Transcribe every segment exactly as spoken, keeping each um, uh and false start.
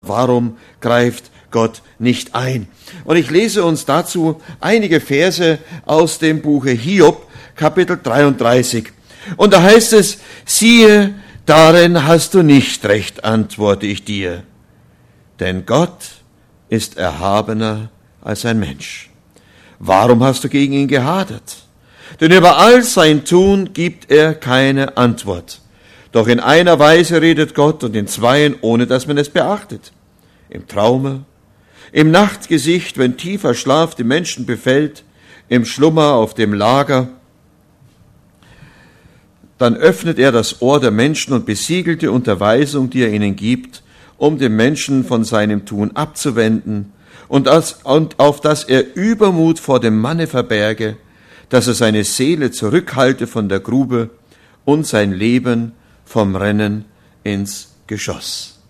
Warum greift Gott nicht ein? Und ich lese uns dazu einige Verse aus dem Buche Hiob, Kapitel dreiunddreißig. Und da heißt es, siehe, darin hast du nicht recht, antworte ich dir. Denn Gott ist erhabener als ein Mensch. Warum hast du gegen ihn gehadert? Denn über all sein Tun gibt er keine Antwort. Doch in einer Weise redet Gott und in zweien, ohne dass man es beachtet. Im Traume, im Nachtgesicht, wenn tiefer Schlaf die Menschen befällt, im Schlummer auf dem Lager. Dann öffnet er das Ohr der Menschen und besiegelt die Unterweisung, die er ihnen gibt, um den Menschen von seinem Tun abzuwenden und, das, und auf dass er Übermut vor dem Manne verberge, dass er seine Seele zurückhalte von der Grube und sein Leben vom Rennen ins Geschoss.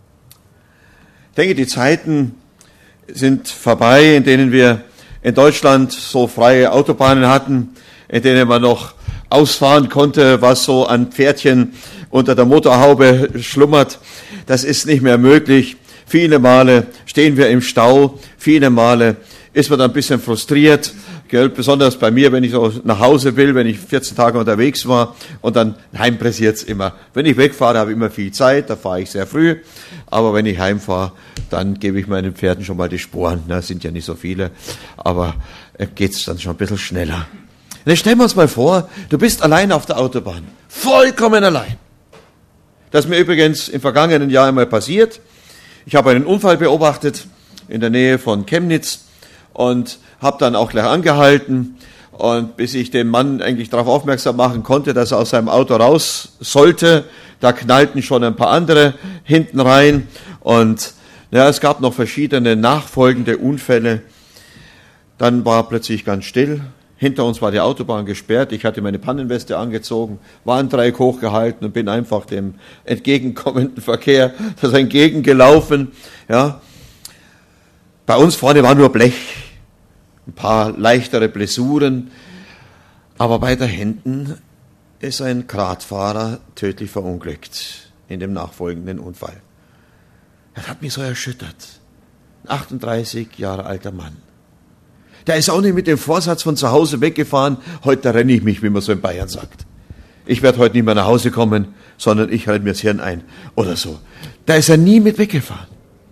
Ich denke, die Zeiten sind vorbei, in denen wir in Deutschland so freie Autobahnen hatten, in denen man noch ausfahren konnte, was so an Pferdchen unter der Motorhaube schlummert. Das ist nicht mehr möglich. Viele Male stehen wir im Stau, viele Male ist man dann ein bisschen frustriert, gell? Besonders bei mir, wenn ich so nach Hause will, wenn ich vierzehn Tage unterwegs war und dann heimpressiert's immer. Wenn ich wegfahre, habe ich immer viel Zeit, da fahre ich sehr früh, aber wenn ich heimfahre, dann gebe ich meinen Pferden schon mal die Sporen. Das sind ja nicht so viele, aber geht's dann schon ein bisschen schneller. Und jetzt stellen wir uns mal vor, du bist allein auf der Autobahn, vollkommen allein. Das ist mir übrigens im vergangenen Jahr einmal passiert. Ich habe einen Unfall beobachtet in der Nähe von Chemnitz und habe dann auch gleich angehalten. Und bis ich den Mann eigentlich darauf aufmerksam machen konnte, dass er aus seinem Auto raus sollte, da knallten schon ein paar andere hinten rein. Und ja, es gab noch verschiedene nachfolgende Unfälle. Dann war plötzlich ganz still. Hinter uns war die Autobahn gesperrt. Ich hatte meine Pannenweste angezogen, Warndreieck hochgehalten und bin einfach dem entgegenkommenden Verkehr das entgegengelaufen. Ja. Bei uns vorne war nur Blech, ein paar leichtere Blessuren. Aber weiter hinten ist ein Radfahrer tödlich verunglückt in dem nachfolgenden Unfall. Das hat mich so erschüttert. Ein achtunddreißig Jahre alter Mann. Der ist auch nicht mit dem Vorsatz von zu Hause weggefahren, heute renne ich mich, wie man so in Bayern sagt. Ich werde heute nicht mehr nach Hause kommen, sondern ich halte mir das Hirn ein oder so. Da ist er nie mit weggefahren.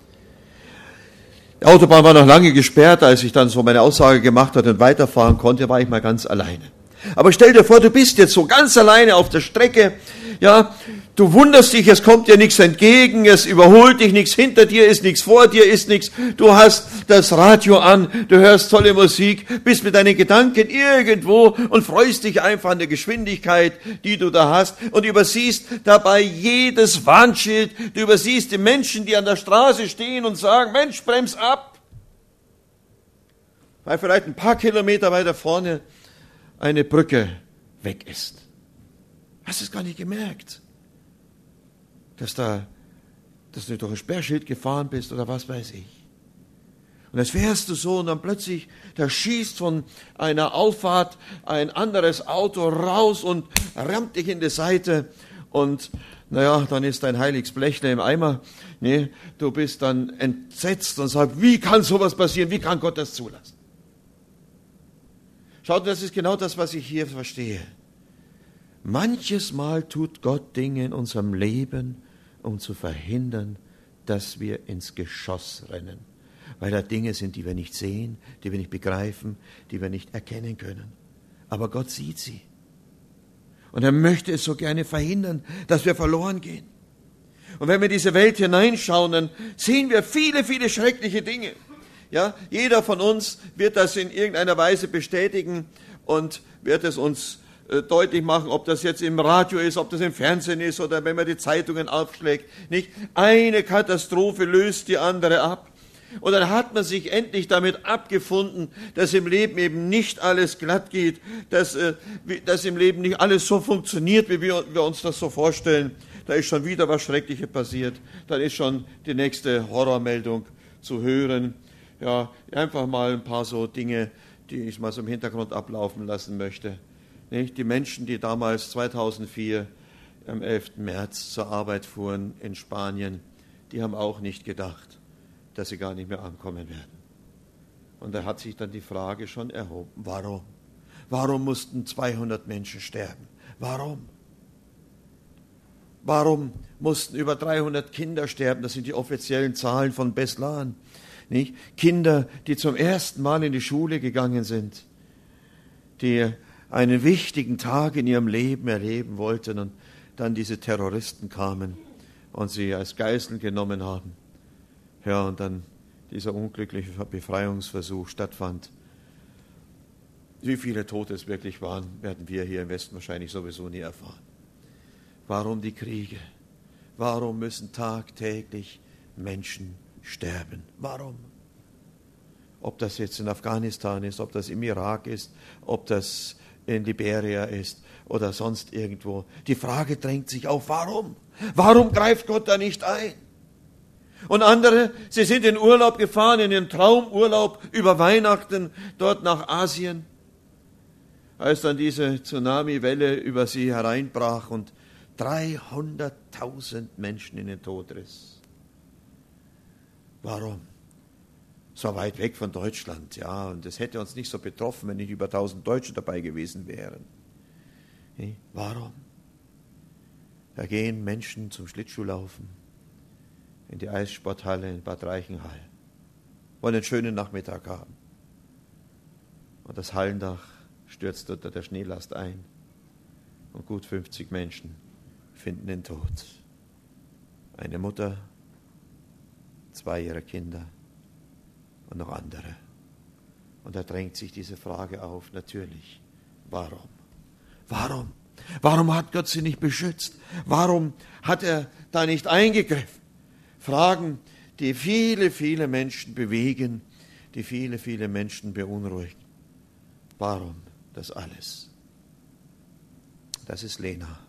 Die Autobahn war noch lange gesperrt, als ich dann so meine Aussage gemacht hatte und weiterfahren konnte, war ich mal ganz alleine. Aber stell dir vor, du bist jetzt so ganz alleine auf der Strecke, ja, du wunderst dich, es kommt dir nichts entgegen, es überholt dich nichts, hinter dir ist nichts, vor dir ist nichts, du hast das Radio an, du hörst tolle Musik, bist mit deinen Gedanken irgendwo und freust dich einfach an der Geschwindigkeit, die du da hast und übersiehst dabei jedes Warnschild, du übersiehst die Menschen, die an der Straße stehen und sagen, Mensch, brems ab, weil vielleicht ein paar Kilometer weiter vorne eine Brücke weg ist. Hast du es gar nicht gemerkt, dass, da, dass du durch ein Sperrschild gefahren bist oder was weiß ich. Und jetzt fährst du so und dann plötzlich, da schießt von einer Auffahrt ein anderes Auto raus und rammt dich in die Seite und naja, dann ist dein heiliges Blechle im Eimer. Nee, du bist dann entsetzt und sagst, wie kann sowas passieren, wie kann Gott das zulassen? Schaut, das ist genau das, was ich hier verstehe. Manches Mal tut Gott Dinge in unserem Leben, um zu verhindern, dass wir ins Geschoss rennen. Weil da Dinge sind, die wir nicht sehen, die wir nicht begreifen, die wir nicht erkennen können. Aber Gott sieht sie. Und er möchte es so gerne verhindern, dass wir verloren gehen. Und wenn wir in diese Welt hineinschauen, dann sehen wir viele, viele schreckliche Dinge. Ja, jeder von uns wird das in irgendeiner Weise bestätigen und wird es uns äh, deutlich machen, ob das jetzt im Radio ist, ob das im Fernsehen ist oder wenn man die Zeitungen aufschlägt. Nicht eine Katastrophe löst die andere ab. Und dann hat man sich endlich damit abgefunden, dass im Leben eben nicht alles glatt geht, dass, äh, dass im Leben nicht alles so funktioniert, wie wir, wir uns das so vorstellen. Da ist schon wieder was Schreckliches passiert. Dann ist schon die nächste Horrormeldung zu hören. Ja, einfach mal ein paar so Dinge, die ich mal so im Hintergrund ablaufen lassen möchte. Nicht? Die Menschen, die damals zweitausendvier am elften März zur Arbeit fuhren in Spanien, die haben auch nicht gedacht, dass sie gar nicht mehr ankommen werden. Und da hat sich dann die Frage schon erhoben, warum? Warum mussten zweihundert Menschen sterben? Warum? Warum mussten über dreihundert Kinder sterben? Das sind die offiziellen Zahlen von Beslan. Nicht? Kinder, die zum ersten Mal in die Schule gegangen sind, die einen wichtigen Tag in ihrem Leben erleben wollten und dann diese Terroristen kamen und sie als Geiseln genommen haben. Ja, und dann dieser unglückliche Befreiungsversuch stattfand. Wie viele Tote es wirklich waren, werden wir hier im Westen wahrscheinlich sowieso nie erfahren. Warum die Kriege? Warum müssen tagtäglich Menschen sterben? Warum? Ob das jetzt in Afghanistan ist, ob das im Irak ist, ob das in Liberia ist oder sonst irgendwo. Die Frage drängt sich auf, warum? Warum greift Gott da nicht ein? Und andere, sie sind in Urlaub gefahren, in den Traumurlaub über Weihnachten, dort nach Asien, als dann diese Tsunami-Welle über sie hereinbrach und dreihunderttausend Menschen in den Tod riss. Warum? So weit weg von Deutschland, ja, und es hätte uns nicht so betroffen, wenn nicht über tausend Deutsche dabei gewesen wären. Warum? Da gehen Menschen zum Schlittschuhlaufen in die Eissporthalle in Bad Reichenhall, wollen einen schönen Nachmittag haben. Und das Hallendach stürzt unter der Schneelast ein und gut fünfzig Menschen finden den Tod. Eine Mutter, zwei ihrer Kinder und noch andere. Und da drängt sich diese Frage auf, natürlich, warum? Warum? Warum hat Gott sie nicht beschützt? Warum hat er da nicht eingegriffen? Fragen, die viele, viele Menschen bewegen, die viele, viele Menschen beunruhigen. Warum das alles? Das ist Lena,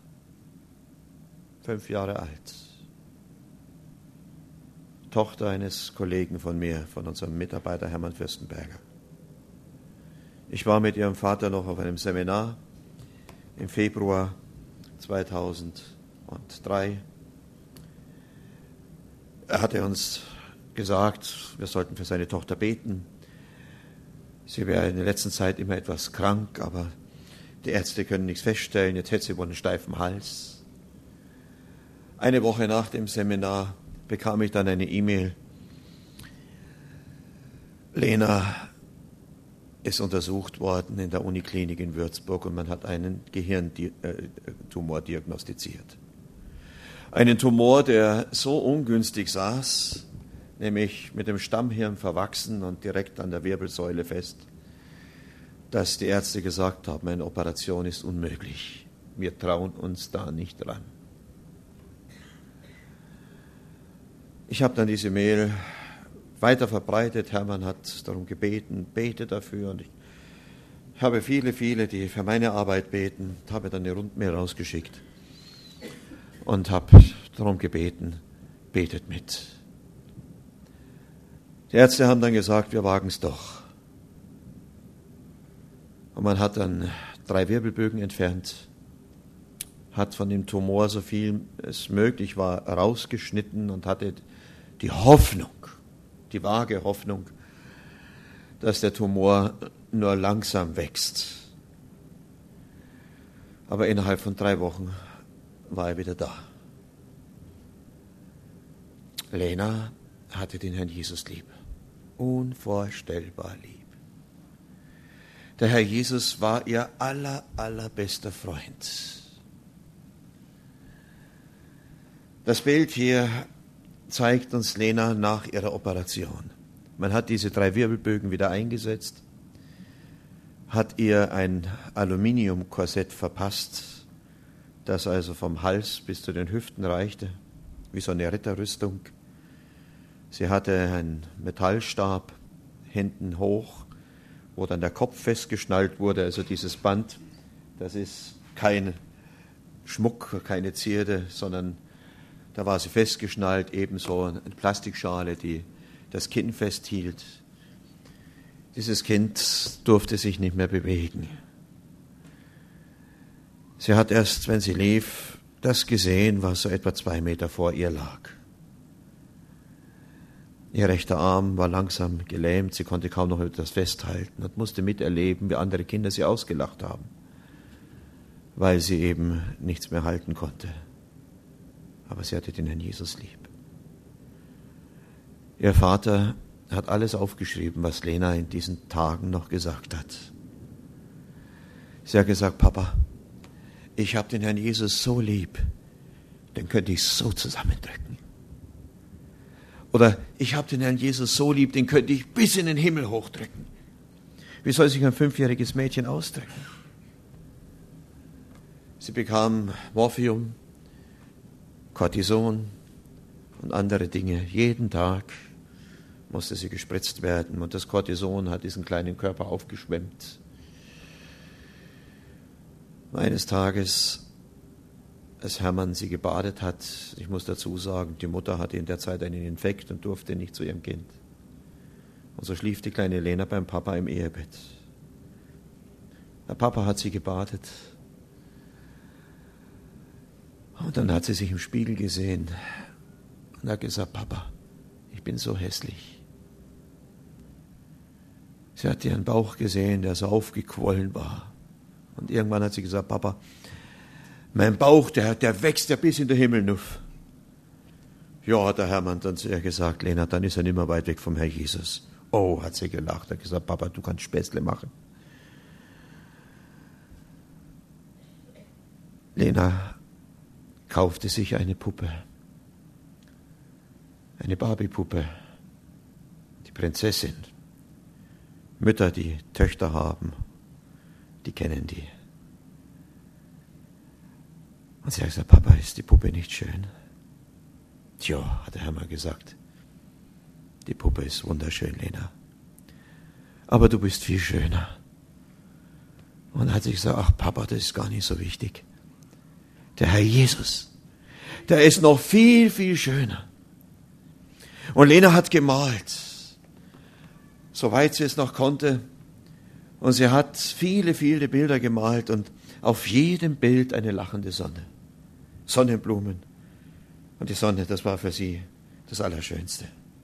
fünf Jahre alt, Tochter eines Kollegen von mir, von unserem Mitarbeiter Hermann Fürstenberger. Ich war mit ihrem Vater noch auf einem Seminar im Februar zweitausenddrei. Er hatte uns gesagt, wir sollten für seine Tochter beten. Sie wäre in der letzten Zeit immer etwas krank, aber die Ärzte können nichts feststellen. Jetzt hätte sie wohl einen steifen Hals. Eine Woche nach dem Seminar bekam ich dann eine E-Mail. Lena ist untersucht worden in der Uniklinik in Würzburg und man hat einen Gehirntumor diagnostiziert. Einen Tumor, der so ungünstig saß, nämlich mit dem Stammhirn verwachsen und direkt an der Wirbelsäule fest, dass die Ärzte gesagt haben, eine Operation ist unmöglich. Wir trauen uns da nicht ran. Ich habe dann diese Mail weiter verbreitet. Hermann hat darum gebeten, bete dafür. Und ich habe viele, viele, die für meine Arbeit beten, habe dann eine Rundmail rausgeschickt und habe darum gebeten, betet mit. Die Ärzte haben dann gesagt, wir wagen es doch. Und man hat dann drei Wirbelbögen entfernt, hat von dem Tumor so viel es möglich war rausgeschnitten und hatte die Hoffnung, die vage Hoffnung, dass der Tumor nur langsam wächst. Aber innerhalb von drei Wochen war er wieder da. Lena hatte den Herrn Jesus lieb, unvorstellbar lieb. Der Herr Jesus war ihr aller, allerbester Freund. Das Bild hier zeigt uns Lena nach ihrer Operation. Man hat diese drei Wirbelbögen wieder eingesetzt, hat ihr ein Aluminiumkorsett verpasst, das also vom Hals bis zu den Hüften reichte, wie so eine Ritterrüstung. Sie hatte einen Metallstab hinten hoch, wo dann der Kopf festgeschnallt wurde, also dieses Band, das ist kein Schmuck, keine Zierde, sondern da war sie festgeschnallt, ebenso eine Plastikschale, die das Kinn festhielt. Dieses Kind durfte sich nicht mehr bewegen. Sie hat erst, wenn sie lief, das gesehen, was so etwa zwei Meter vor ihr lag. Ihr rechter Arm war langsam gelähmt, sie konnte kaum noch etwas festhalten und musste miterleben, wie andere Kinder sie ausgelacht haben, weil sie eben nichts mehr halten konnte. Aber sie hatte den Herrn Jesus lieb. Ihr Vater hat alles aufgeschrieben, was Lena in diesen Tagen noch gesagt hat. Sie hat gesagt, Papa, ich habe den Herrn Jesus so lieb, den könnte ich so zusammendrücken. Oder ich habe den Herrn Jesus so lieb, den könnte ich bis in den Himmel hochdrücken. Wie soll sich ein fünfjähriges Mädchen ausdrücken? Sie bekam Morphium, Cortison und andere Dinge. Jeden Tag musste sie gespritzt werden und das Cortison hat diesen kleinen Körper aufgeschwemmt. Eines Tages, als Hermann sie gebadet hat, ich muss dazu sagen, die Mutter hatte in der Zeit einen Infekt und durfte nicht zu ihrem Kind. Und so schlief die kleine Lena beim Papa im Ehebett. Der Papa hat sie gebadet. Und dann hat sie sich im Spiegel gesehen und hat gesagt, Papa, ich bin so hässlich. Sie hat ihren Bauch gesehen, der so aufgequollen war. Und irgendwann hat sie gesagt, Papa, mein Bauch, der, der wächst ja bis in den Himmel nuff. Ja, hat der Hermann dann zu ihr gesagt, Lena, dann ist er nicht mehr weit weg vom Herrn Jesus. Oh, hat sie gelacht, hat gesagt, Papa, du kannst Späßle machen. Lena kaufte sich eine Puppe, eine Barbie-Puppe, die Prinzessin. Mütter, die Töchter haben, die kennen die. Und sie hat gesagt, Papa, ist die Puppe nicht schön? Tja, hat der Hermann gesagt, die Puppe ist wunderschön, Lena. Aber du bist viel schöner. Und dann hat sie gesagt, ach Papa, das ist gar nicht so wichtig. Der Herr Jesus, der ist noch viel, viel schöner. Und Lena hat gemalt, soweit sie es noch konnte. Und sie hat viele, viele Bilder gemalt und auf jedem Bild eine lachende Sonne. Sonnenblumen. Und die Sonne, das war für sie das Allerschönste.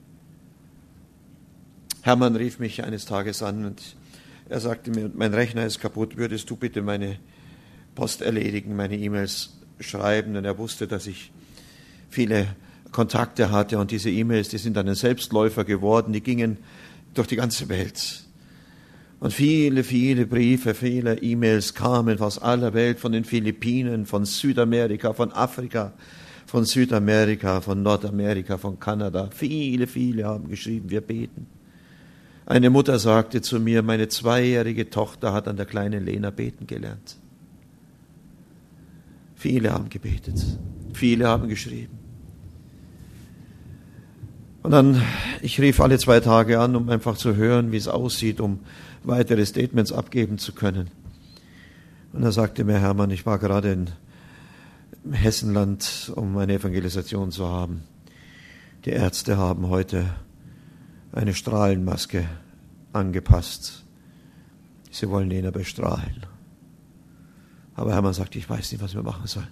Hermann rief mich eines Tages an und er sagte mir, mein Rechner ist kaputt, würdest du bitte meine Post erledigen, meine E-Mails schreiben? Und er wusste, dass ich viele Kontakte hatte und diese E-Mails, die sind dann ein Selbstläufer geworden, die gingen durch die ganze Welt. Und viele, viele Briefe, viele E-Mails kamen aus aller Welt, von den Philippinen, von Südamerika, von Afrika, von Südamerika, von Nordamerika, von Kanada. Viele, viele haben geschrieben, wir beten. Eine Mutter sagte zu mir, meine zweijährige Tochter hat an der kleinen Lena beten gelernt. Viele haben gebetet, viele haben geschrieben. Und dann, ich rief alle zwei Tage an, um einfach zu hören, wie es aussieht, um weitere Statements abgeben zu können. Und da sagte mir Hermann, ich war gerade in Hessenland, um eine Evangelisation zu haben. Die Ärzte haben heute eine Strahlenmaske angepasst. Sie wollen Lena bestrahlen. Aber Hermann sagte, ich weiß nicht, was wir machen sollen.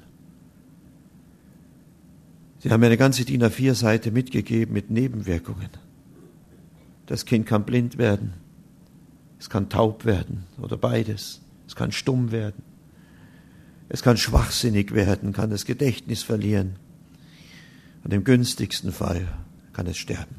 Sie haben mir eine ganze D I N A vier Seite mitgegeben mit Nebenwirkungen. Das Kind kann blind werden, es kann taub werden oder beides, es kann stumm werden, es kann schwachsinnig werden, kann das Gedächtnis verlieren und im günstigsten Fall kann es sterben.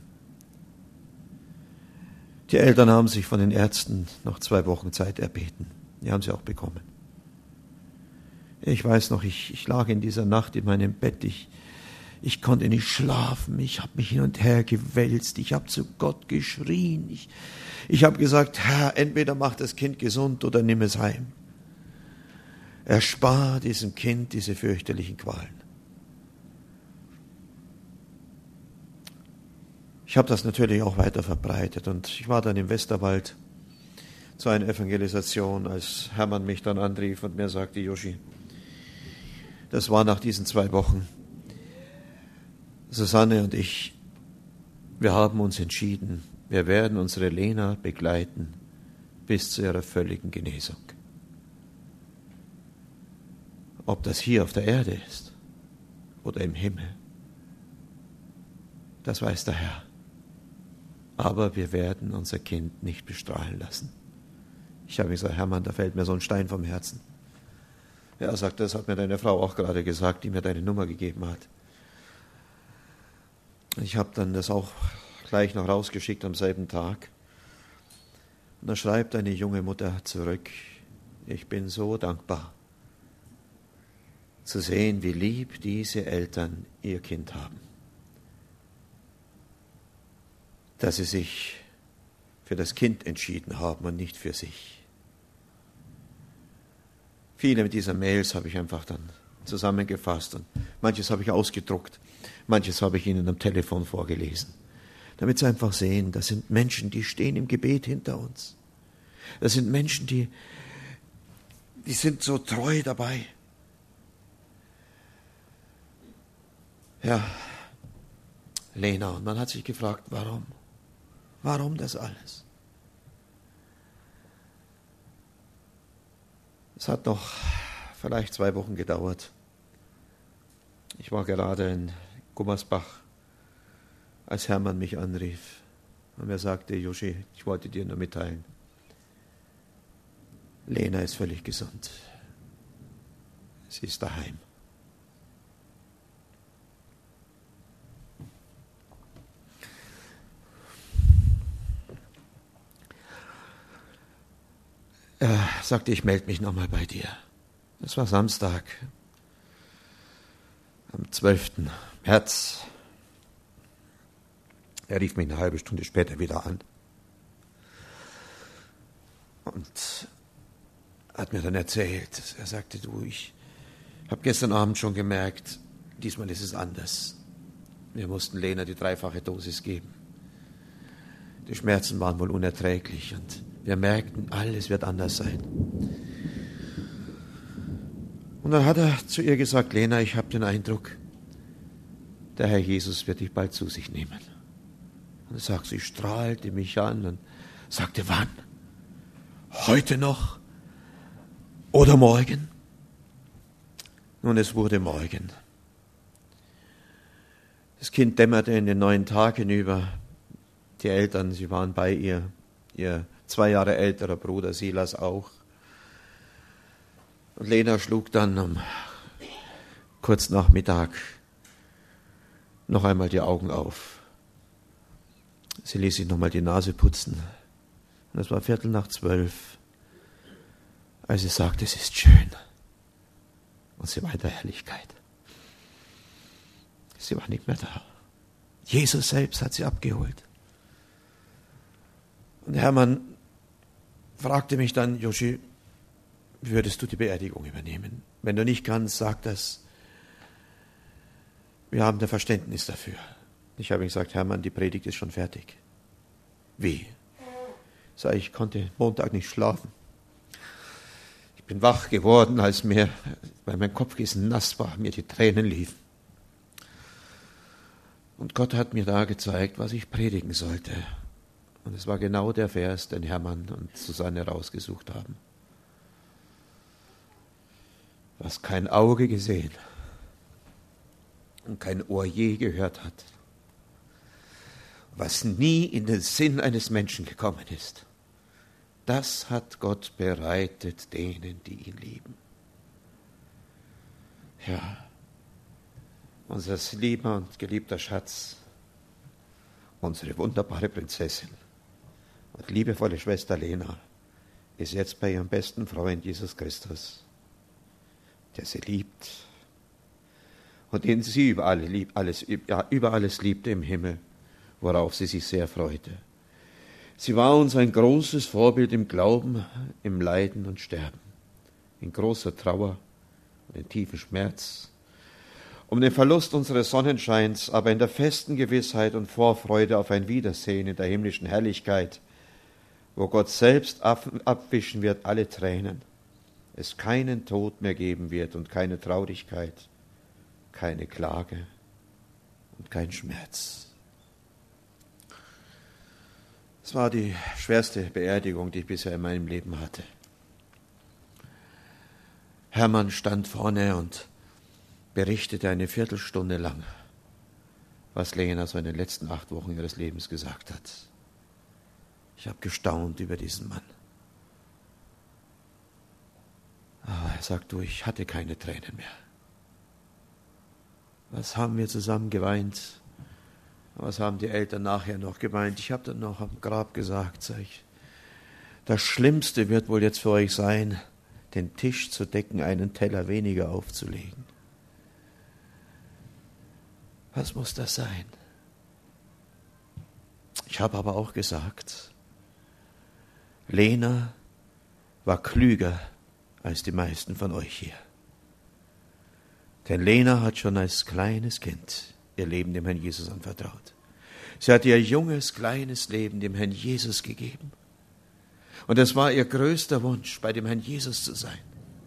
Die Eltern haben sich von den Ärzten noch zwei Wochen Zeit erbeten. Die haben sie auch bekommen. Ich weiß noch, ich, ich lag in dieser Nacht in meinem Bett, ich Ich konnte nicht schlafen, ich habe mich hin und her gewälzt, ich habe zu Gott geschrien. Ich, ich habe gesagt, Herr, entweder mach das Kind gesund oder nimm es heim. Erspar diesem Kind diese fürchterlichen Qualen. Ich habe das natürlich auch weiter verbreitet und ich war dann im Westerwald zu einer Evangelisation, als Hermann mich dann anrief und mir sagte, Joschi, das war nach diesen zwei Wochen, Susanne und ich, wir haben uns entschieden, wir werden unsere Lena begleiten bis zu ihrer völligen Genesung. Ob das hier auf der Erde ist oder im Himmel, das weiß der Herr. aber wir werden unser Kind nicht bestrahlen lassen. Ich habe gesagt, Hermann, da fällt mir so ein Stein vom Herzen. Er sagt, das hat mir deine Frau auch gerade gesagt, die mir deine Nummer gegeben hat. Ich habe dann das auch gleich noch rausgeschickt am selben Tag. Und da schreibt eine junge Mutter zurück, ich bin so dankbar, zu sehen, wie lieb diese Eltern ihr Kind haben. Dass sie sich für das Kind entschieden haben und nicht für sich. Viele dieser Mails habe ich einfach dann zusammengefasst und manches habe ich ausgedruckt, manches habe ich ihnen am Telefon vorgelesen, damit sie einfach sehen, das sind Menschen, die stehen im Gebet hinter uns. Das sind Menschen, die, die sind so treu dabei. Ja, Lena, und man hat sich gefragt, warum? Warum das alles? Es hat noch vielleicht zwei Wochen gedauert. Ich war gerade in Gummersbach, als Hermann mich anrief und mir sagte, Joshi, ich wollte dir nur mitteilen, Lena ist völlig gesund. Sie ist daheim. Er sagte, ich melde mich nochmal bei dir. Das war Samstag, am zwölften März. Er rief mich eine halbe Stunde später wieder an und hat mir dann erzählt, er sagte, du, ich habe gestern Abend schon gemerkt, diesmal ist es anders. Wir mussten Lena die dreifache Dosis geben. Die Schmerzen waren wohl unerträglich und wir merkten, alles wird anders sein. Und dann hat er zu ihr gesagt, Lena, ich habe den Eindruck, der Herr Jesus wird dich bald zu sich nehmen. Und er sagt, sie strahlte mich an und sagte, wann? Heute noch? Oder morgen? Nun, es wurde morgen. Das Kind dämmerte in den neuen Tag hinüber. Die Eltern, sie waren bei ihr. Ihr zwei Jahre älterer Bruder Silas auch. Und Lena schlug dann um kurz nach Mittag noch einmal die Augen auf. Sie ließ sich noch mal die Nase putzen. Und es war Viertel nach zwölf, als sie sagte, es ist schön. Und sie war in der Herrlichkeit. Sie war nicht mehr da. Jesus selbst hat sie abgeholt. Und Hermann fragte mich dann, Joshi, würdest du die Beerdigung übernehmen? Wenn du nicht kannst, sag das. Wir haben da Verständnis dafür. Ich habe ihm gesagt, Hermann, die Predigt ist schon fertig. Wie? Sag ich, konnte Montag nicht schlafen. Ich bin wach geworden, als mir, weil mein Kopfkissen nass war, mir die Tränen liefen. Und Gott hat mir da gezeigt, was ich predigen sollte. Und es war genau der Vers, den Hermann und Susanne rausgesucht haben. Was kein Auge gesehen und kein Ohr je gehört hat, was nie in den Sinn eines Menschen gekommen ist, das hat Gott bereitet denen, die ihn lieben. Ja, unser lieber und geliebter Schatz, unsere wunderbare Prinzessin und liebevolle Schwester Lena ist jetzt bei ihrem besten Freund Jesus Christus, der sie liebt und den sie über, alle lieb, alles, ja, über alles liebte im Himmel, worauf sie sich sehr freute. Sie war uns ein großes Vorbild im Glauben, im Leiden und Sterben, in großer Trauer und in tiefem Schmerz, um den Verlust unseres Sonnenscheins, aber in der festen Gewissheit und Vorfreude auf ein Wiedersehen in der himmlischen Herrlichkeit, wo Gott selbst abwischen wird alle Tränen, es keinen Tod mehr geben wird und keine Traurigkeit, keine Klage und kein Schmerz. Es war die schwerste Beerdigung, die ich bisher in meinem Leben hatte. Hermann stand vorne und berichtete eine Viertelstunde lang, was Lena so in den letzten acht Wochen ihres Lebens gesagt hat. Ich habe gestaunt über diesen Mann. Aber er sagt, du, ich hatte keine Tränen mehr. Was haben wir zusammen geweint? Was haben die Eltern nachher noch gemeint? Ich habe dann noch am Grab gesagt, sag ich, das Schlimmste wird wohl jetzt für euch sein, den Tisch zu decken, einen Teller weniger aufzulegen. Was muss das sein? Ich habe aber auch gesagt, Lena war klüger als die meisten von euch hier. Denn Lena hat schon als kleines Kind ihr Leben dem Herrn Jesus anvertraut. Sie hat ihr junges, kleines Leben dem Herrn Jesus gegeben. Und es war ihr größter Wunsch, bei dem Herrn Jesus zu sein.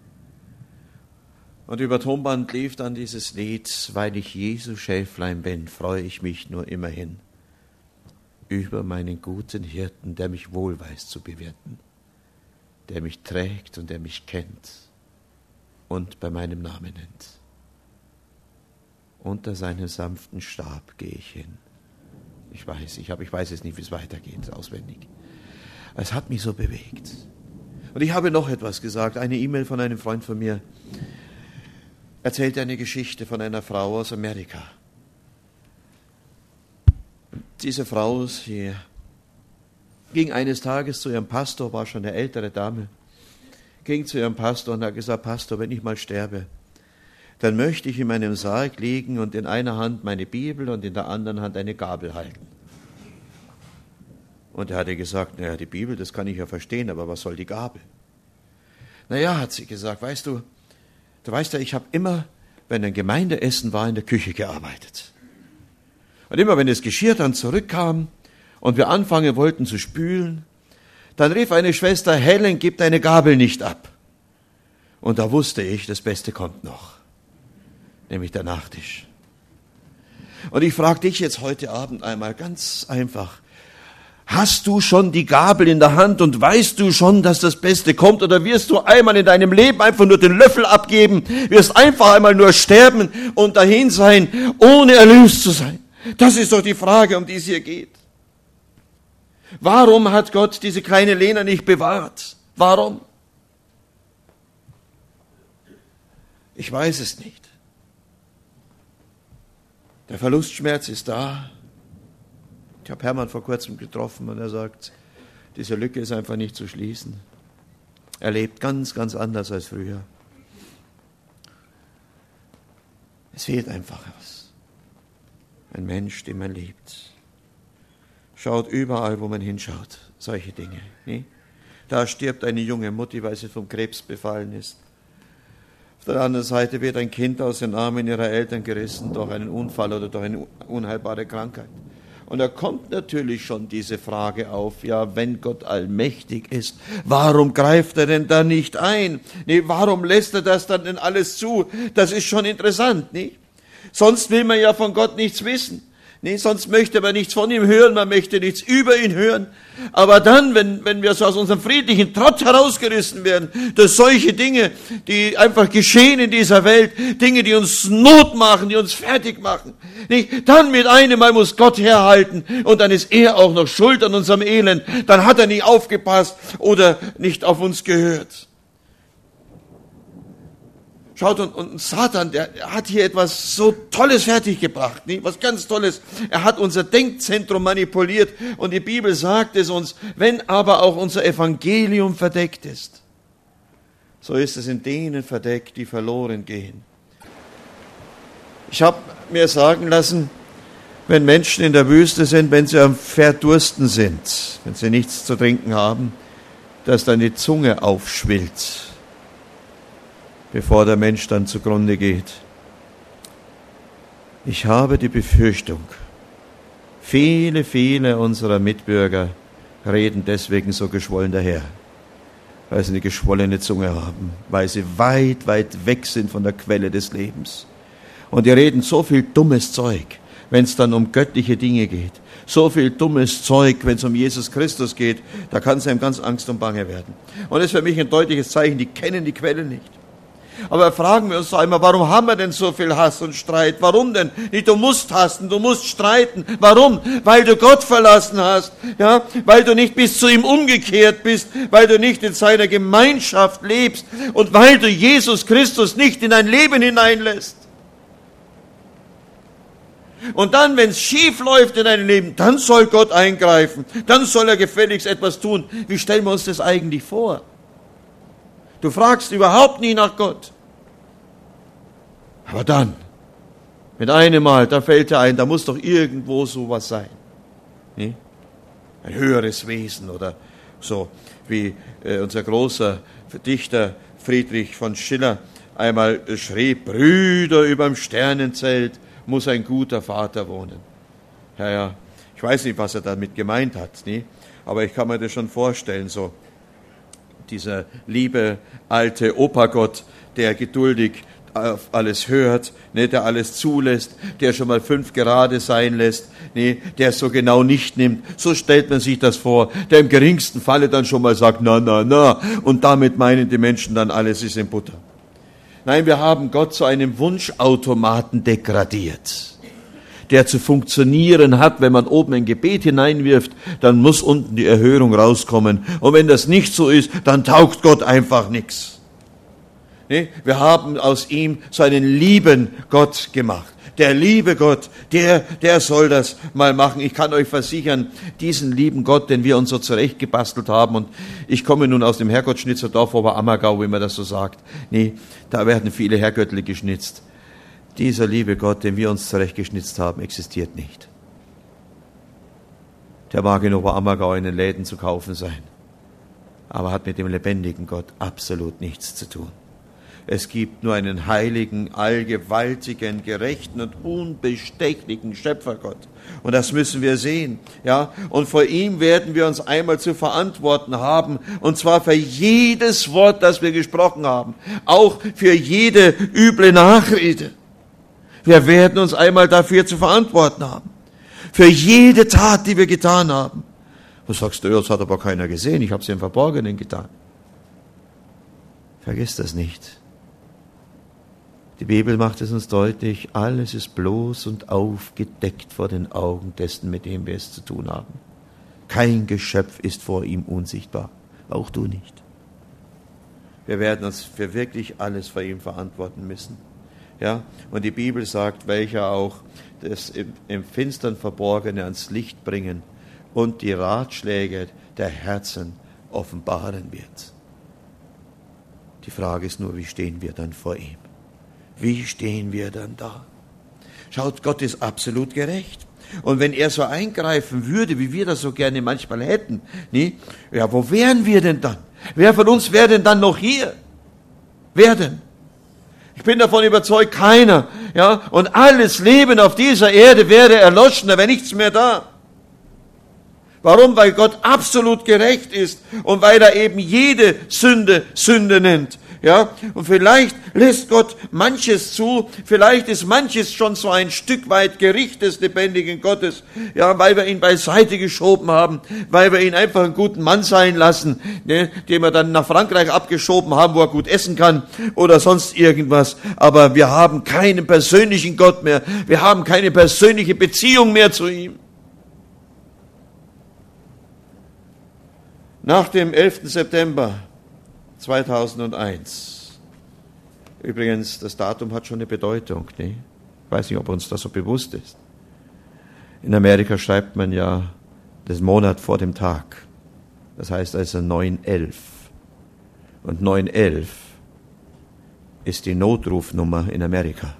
Und über Tonband lief dann dieses Lied, weil ich Jesu Schäflein bin, freue ich mich nur immerhin über meinen guten Hirten, der mich wohl weiß zu bewirten, der mich trägt und der mich kennt und bei meinem Namen nennt. Unter seinem sanften Stab gehe ich hin. Ich weiß, ich, hab, ich weiß jetzt nicht, wie es weitergeht, auswendig. Es hat mich so bewegt. Und ich habe noch etwas gesagt. Eine E-Mail von einem Freund von mir erzählte eine Geschichte von einer Frau aus Amerika. Diese Frau, sie ging eines Tages zu ihrem Pastor, war schon eine ältere Dame, ging zu ihrem Pastor und hat gesagt, Pastor, wenn ich mal sterbe, dann möchte ich in meinem Sarg liegen und in einer Hand meine Bibel und in der anderen Hand eine Gabel halten. Und er hatte gesagt, naja, die Bibel, das kann ich ja verstehen, aber was soll die Gabel? Naja, hat sie gesagt, weißt du, du weißt ja, ich habe immer, wenn ein Gemeindeessen war, in der Küche gearbeitet. Und immer, wenn das Geschirr dann zurückkam und wir anfangen wollten zu spülen, dann rief eine Schwester, Helen, gib deine Gabel nicht ab. Und da wusste ich, das Beste kommt noch, nämlich der Nachtisch. Und ich frage dich jetzt heute Abend einmal ganz einfach, hast du schon die Gabel in der Hand und weißt du schon, dass das Beste kommt? Oder wirst du einmal in deinem Leben einfach nur den Löffel abgeben, wirst einfach einmal nur sterben und dahin sein, ohne erlöst zu sein? Das ist doch die Frage, um die es hier geht. Warum hat Gott diese kleine Lena nicht bewahrt? Warum? Ich weiß es nicht. Der Verlustschmerz ist da. Ich habe Hermann vor kurzem getroffen und er sagt, diese Lücke ist einfach nicht zu schließen. Er lebt ganz, ganz anders als früher. Es fehlt einfach was. Ein Mensch, den man liebt. Schaut überall, wo man hinschaut, solche Dinge. Nee? Da stirbt eine junge Mutti, weil sie vom Krebs befallen ist. Auf der anderen Seite wird ein Kind aus den Armen ihrer Eltern gerissen durch einen Unfall oder durch eine unheilbare Krankheit. Und da kommt natürlich schon diese Frage auf, ja, wenn Gott allmächtig ist, warum greift er denn da nicht ein? Nee, warum lässt er das dann denn alles zu? Das ist schon interessant, nicht? Sonst will man ja von Gott nichts wissen. Nee, sonst möchte man nichts von ihm hören, man möchte nichts über ihn hören. Aber dann, wenn, wenn wir so aus unserem friedlichen Trott herausgerissen werden, durch solche Dinge, die einfach geschehen in dieser Welt, Dinge, die uns Not machen, die uns fertig machen, nicht? Dann mit einem Mal muss Gott herhalten und dann ist er auch noch schuld an unserem Elend. Dann hat er nicht aufgepasst oder nicht auf uns gehört. Schaut, und, und Satan, der hat hier etwas so Tolles fertiggebracht, nicht? Was ganz Tolles. Er hat unser Denkzentrum manipuliert und die Bibel sagt es uns, wenn aber auch unser Evangelium verdeckt ist, so ist es in denen verdeckt, die verloren gehen. Ich habe mir sagen lassen, wenn Menschen in der Wüste sind, wenn sie am Verdursten sind, wenn sie nichts zu trinken haben, dass dann die Zunge aufschwillt, bevor der Mensch dann zugrunde geht. Ich habe die Befürchtung, viele, viele unserer Mitbürger reden deswegen so geschwollen daher, weil sie eine geschwollene Zunge haben, weil sie weit, weit weg sind von der Quelle des Lebens. Und die reden so viel dummes Zeug, wenn es dann um göttliche Dinge geht. So viel dummes Zeug, wenn es um Jesus Christus geht, da kann es einem ganz Angst und Bange werden. Und das ist für mich ein deutliches Zeichen, die kennen die Quelle nicht. Aber fragen wir uns doch einmal, warum haben wir denn so viel Hass und Streit? Warum denn? Du musst hassen, du musst streiten. Warum? Weil du Gott verlassen hast, ja? Weil du nicht bis zu ihm umgekehrt bist, weil du nicht in seiner Gemeinschaft lebst und weil du Jesus Christus nicht in dein Leben hineinlässt. Und dann, wenn es schief läuft in deinem Leben, dann soll Gott eingreifen. Dann soll er gefälligst etwas tun. Wie stellen wir uns das eigentlich vor? Du fragst überhaupt nie nach Gott. Aber dann, mit einem Mal, da fällt dir ein, da muss doch irgendwo sowas sein. Nee? Ein höheres Wesen oder so, wie äh, unser großer Dichter Friedrich von Schiller einmal schrieb, Brüder überm Sternenzelt muss ein guter Vater wohnen. Ja, ja, ich weiß nicht, was er damit gemeint hat, nee? Aber ich kann mir das schon vorstellen, so dieser liebe alte Opergott, der geduldig auf alles hört, ne, der alles zulässt, der schon mal fünf gerade sein lässt, ne, der es so genau nicht nimmt. So stellt man sich das vor, der im geringsten Falle dann schon mal sagt, na, na, na, und damit meinen die Menschen dann, alles ist in Butter. Nein, wir haben Gott zu einem Wunschautomaten degradiert, der zu funktionieren hat. Wenn man oben ein Gebet hineinwirft, dann muss unten die Erhörung rauskommen. Und wenn das nicht so ist, dann taugt Gott einfach nichts. Nee? Wir haben aus ihm so einen lieben Gott gemacht. Der liebe Gott, der, der soll das mal machen. Ich kann euch versichern, diesen lieben Gott, den wir uns so zurechtgebastelt haben, und ich komme nun aus dem Herrgottschnitzerdorf Oberammergau, wie man das so sagt. Nee, da werden viele Herrgöttle geschnitzt. Dieser liebe Gott, den wir uns zurechtgeschnitzt haben, existiert nicht. Der mag in Oberammergau in den Läden zu kaufen sein, aber hat mit dem lebendigen Gott absolut nichts zu tun. Es gibt nur einen heiligen, allgewaltigen, gerechten und unbestechlichen Schöpfergott. Und das müssen wir sehen, ja. Und vor ihm werden wir uns einmal zu verantworten haben. Und zwar für jedes Wort, das wir gesprochen haben. Auch für jede üble Nachrede. Wir werden uns einmal dafür zu verantworten haben. Für jede Tat, die wir getan haben. Du sagst, das hat aber keiner gesehen. Ich habe sie im Verborgenen getan. Vergiss das nicht. Die Bibel macht es uns deutlich, alles ist bloß und aufgedeckt vor den Augen dessen, mit dem wir es zu tun haben. Kein Geschöpf ist vor ihm unsichtbar, auch du nicht. Wir werden uns für wirklich alles vor ihm verantworten müssen. Ja? Und die Bibel sagt, welcher auch das im, im Finstern Verborgene ans Licht bringen und die Ratschläge der Herzen offenbaren wird. Die Frage ist nur, wie stehen wir dann vor ihm? Wie stehen wir dann da? Schaut, Gott ist absolut gerecht. Und wenn er so eingreifen würde, wie wir das so gerne manchmal hätten, nee, ja, wo wären wir denn dann? Wer von uns wäre denn dann noch hier? Wer denn? Ich bin davon überzeugt, keiner. Ja, und alles Leben auf dieser Erde wäre erloschen, da wäre nichts mehr da. Warum? Weil Gott absolut gerecht ist und weil er eben jede Sünde Sünde nennt. Ja, und vielleicht lässt Gott manches zu, vielleicht ist manches schon so ein Stück weit Gericht des lebendigen Gottes, ja, weil wir ihn beiseite geschoben haben, weil wir ihn einfach einen guten Mann sein lassen, ne, den wir dann nach Frankreich abgeschoben haben, wo er gut essen kann oder sonst irgendwas. Aber wir haben keinen persönlichen Gott mehr, wir haben keine persönliche Beziehung mehr zu ihm. Nach dem elften September zweitausendeins. Übrigens, das Datum hat schon eine Bedeutung. Ne? Ich weiß nicht, ob uns das so bewusst ist. In Amerika schreibt man ja den Monat vor dem Tag. Das heißt also neun elf. Und neun elf ist die Notrufnummer in Amerika.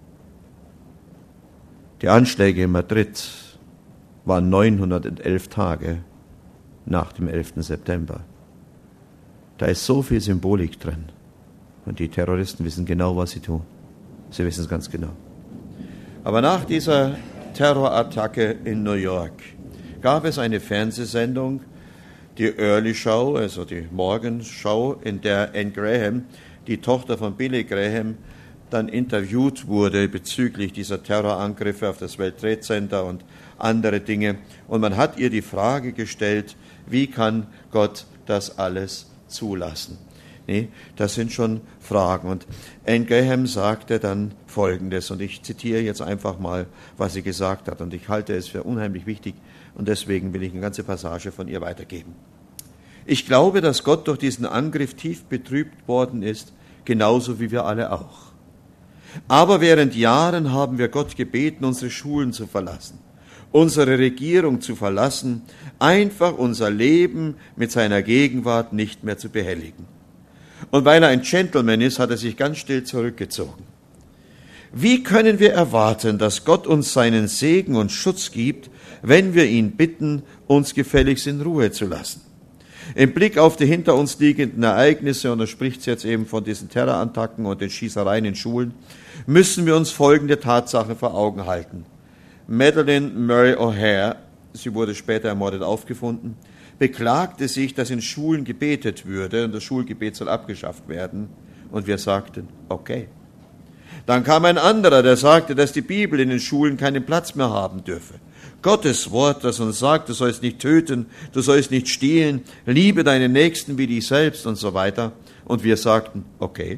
Die Anschläge in Madrid waren neunhundertelf Tage nach dem elften September. Da ist so viel Symbolik drin. Und die Terroristen wissen genau, was sie tun. Sie wissen es ganz genau. Aber nach dieser Terrorattacke in New York gab es eine Fernsehsendung, die Early Show, also die Morgenshow, in der Anne Graham, die Tochter von Billy Graham, dann interviewt wurde bezüglich dieser Terrorangriffe auf das World Trade Center und andere Dinge. Und man hat ihr die Frage gestellt, wie kann Gott das alles zulassen? Nee, das sind schon Fragen. Und Anne Graham sagte dann Folgendes, und ich zitiere jetzt einfach mal, was sie gesagt hat, und ich halte es für unheimlich wichtig, und deswegen will ich eine ganze Passage von ihr weitergeben. Ich glaube, dass Gott durch diesen Angriff tief betrübt worden ist, genauso wie wir alle auch. Aber während Jahren haben wir Gott gebeten, unsere Schulen zu verlassen, unsere Regierung zu verlassen, einfach unser Leben mit seiner Gegenwart nicht mehr zu behelligen. Und weil er ein Gentleman ist, hat er sich ganz still zurückgezogen. Wie können wir erwarten, dass Gott uns seinen Segen und Schutz gibt, wenn wir ihn bitten, uns gefälligst in Ruhe zu lassen? Im Blick auf die hinter uns liegenden Ereignisse, und er spricht jetzt eben von diesen Terrorattacken und den Schießereien in Schulen, müssen wir uns folgende Tatsache vor Augen halten. Madeleine Murray O'Hare, sie wurde später ermordet aufgefunden, beklagte sich, dass in Schulen gebetet würde und das Schulgebet soll abgeschafft werden. Und wir sagten, okay. Dann kam ein anderer, der sagte, dass die Bibel in den Schulen keinen Platz mehr haben dürfe. Gottes Wort, das uns sagt, du sollst nicht töten, du sollst nicht stehlen, liebe deinen Nächsten wie dich selbst und so weiter. Und wir sagten, okay.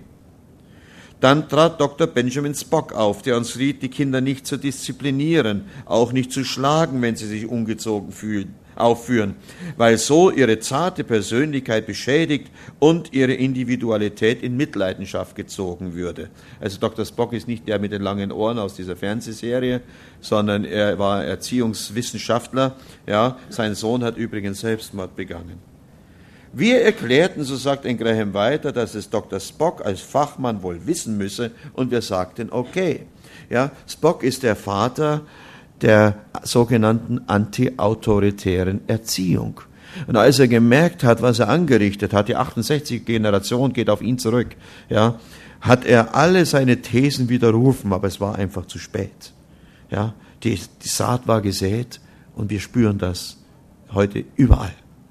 Dann trat Doktor Benjamin Spock auf, der uns riet, die Kinder nicht zu disziplinieren, auch nicht zu schlagen, wenn sie sich ungezogen fühlen, aufführen, weil so ihre zarte Persönlichkeit beschädigt und ihre Individualität in Mitleidenschaft gezogen würde. Also Doktor Spock ist nicht der mit den langen Ohren aus dieser Fernsehserie, sondern er war Erziehungswissenschaftler. Ja, sein Sohn hat übrigens Selbstmord begangen. Wir erklärten, so sagt Anne Graham weiter, dass es Doktor Spock als Fachmann wohl wissen müsse, und wir sagten, okay. Ja, Spock ist der Vater der sogenannten anti-autoritären Erziehung. Und als er gemerkt hat, was er angerichtet hat, die achtundsechzige Generation geht auf ihn zurück, ja, hat er alle seine Thesen widerrufen, aber es war einfach zu spät. Ja, die, die Saat war gesät und wir spüren das heute überall.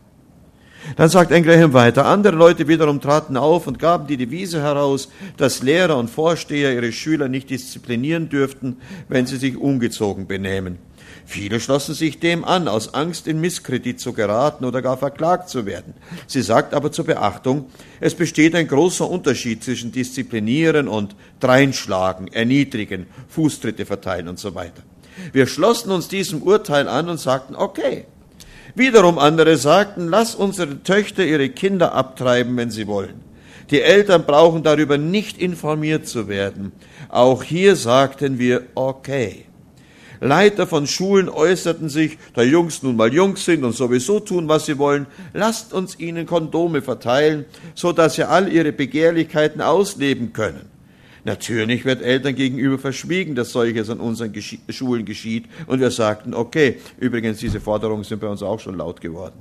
Dann sagt Anne Graham weiter, andere Leute wiederum traten auf und gaben die Devise heraus, dass Lehrer und Vorsteher ihre Schüler nicht disziplinieren dürften, wenn sie sich ungezogen benehmen. Viele schlossen sich dem an, aus Angst in Misskredit zu geraten oder gar verklagt zu werden. Sie sagt aber zur Beachtung, es besteht ein großer Unterschied zwischen disziplinieren und dreinschlagen, erniedrigen, Fußtritte verteilen und so weiter. Wir schlossen uns diesem Urteil an und sagten, okay. Wiederum andere sagten, lass unsere Töchter ihre Kinder abtreiben, wenn sie wollen. Die Eltern brauchen darüber nicht informiert zu werden. Auch hier sagten wir, okay. Leiter von Schulen äußerten sich, da Jungs nun mal Jungs sind und sowieso tun, was sie wollen, lasst uns ihnen Kondome verteilen, so dass sie all ihre Begehrlichkeiten ausleben können. Natürlich wird Eltern gegenüber verschwiegen, dass solches an unseren Geschi- Schulen geschieht. Und wir sagten, okay, übrigens, diese Forderungen sind bei uns auch schon laut geworden.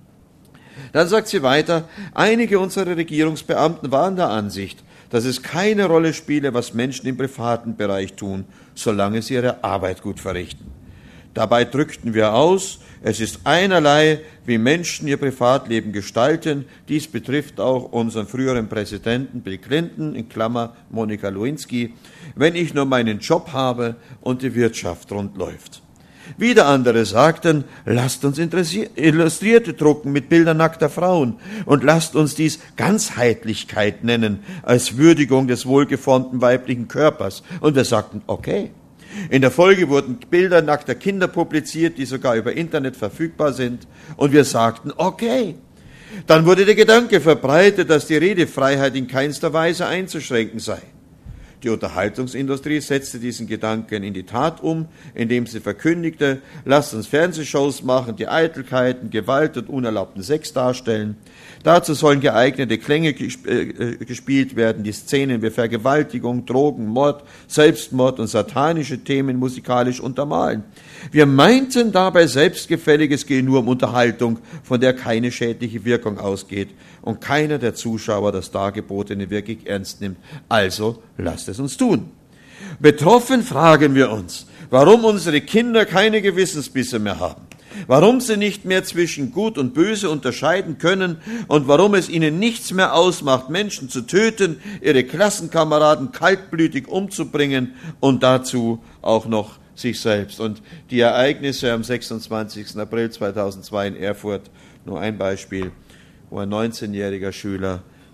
Dann sagt sie weiter, einige unserer Regierungsbeamten waren der Ansicht, dass es keine Rolle spiele, was Menschen im privaten Bereich tun, solange sie ihre Arbeit gut verrichten. Dabei drückten wir aus, es ist einerlei, wie Menschen ihr Privatleben gestalten. Dies betrifft auch unseren früheren Präsidenten Bill Clinton, in Klammer Monika Lewinsky, wenn ich nur meinen Job habe und die Wirtschaft rund läuft. Wieder andere sagten, lasst uns Illustrierte drucken mit Bildern nackter Frauen und lasst uns dies Ganzheitlichkeit nennen, als Würdigung des wohlgeformten weiblichen Körpers. Und wir sagten, okay. In der Folge wurden Bilder nackter Kinder publiziert, die sogar über Internet verfügbar sind. Und wir sagten, okay. Dann wurde der Gedanke verbreitet, dass die Redefreiheit in keinster Weise einzuschränken sei. Die Unterhaltungsindustrie setzte diesen Gedanken in die Tat um, indem sie verkündigte, lasst uns Fernsehshows machen, die Eitelkeiten, Gewalt und unerlaubten Sex darstellen. Dazu sollen geeignete Klänge gespielt werden, die Szenen wie Vergewaltigung, Drogen, Mord, Selbstmord und satanische Themen musikalisch untermalen. Wir meinten dabei selbstgefällig, es gehe nur um Unterhaltung, von der keine schädliche Wirkung ausgeht und keiner der Zuschauer das Dargebotene wirklich ernst nimmt. Also lasst es uns tun. Betroffen fragen wir uns, warum unsere Kinder keine Gewissensbisse mehr haben, warum sie nicht mehr zwischen Gut und Böse unterscheiden können und warum es ihnen nichts mehr ausmacht, Menschen zu töten, ihre Klassenkameraden kaltblütig umzubringen und dazu auch noch sich selbst. Und die Ereignisse am sechsundzwanzigsten April zweitausendzwei in Erfurt, nur ein Beispiel, wo ein neunzehnjähriger Schüler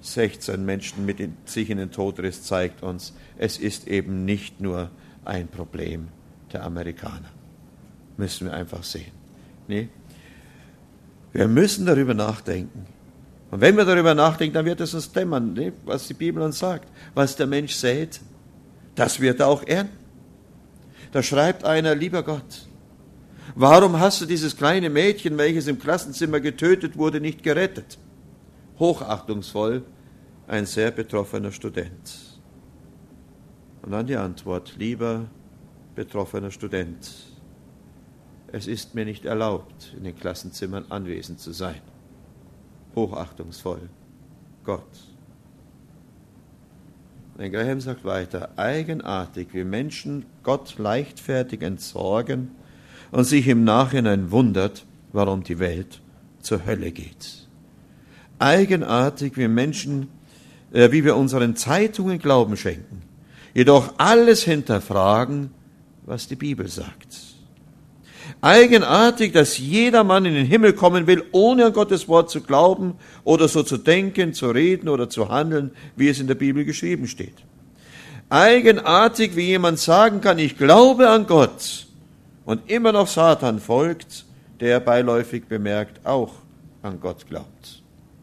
sechzehn Menschen mit in, sich in den Tod riss, zeigt uns, es ist eben nicht nur ein Problem der Amerikaner. Müssen wir einfach sehen. Nee? Wir müssen darüber nachdenken. Und wenn wir darüber nachdenken, dann wird es uns dämmern, nee? Was die Bibel uns sagt. Was der Mensch sät, das wird er auch ernten. Da schreibt einer, lieber Gott, warum hast du dieses kleine Mädchen, welches im Klassenzimmer getötet wurde, nicht gerettet? Hochachtungsvoll, ein sehr betroffener Student. Und dann die Antwort, lieber betroffener Student, es ist mir nicht erlaubt, in den Klassenzimmern anwesend zu sein. Hochachtungsvoll, Gott. Und Graham sagt weiter, eigenartig, wie Menschen Gott leichtfertig entsorgen und sich im Nachhinein wundert, warum die Welt zur Hölle geht. Eigenartig, wie Menschen, äh, wie wir unseren Zeitungen Glauben schenken, jedoch alles hinterfragen, was die Bibel sagt. Eigenartig, dass jedermann in den Himmel kommen will, ohne an Gottes Wort zu glauben oder so zu denken, zu reden oder zu handeln, wie es in der Bibel geschrieben steht. Eigenartig, wie jemand sagen kann, ich glaube an Gott und immer noch Satan folgt, der beiläufig bemerkt auch an Gott glaubt.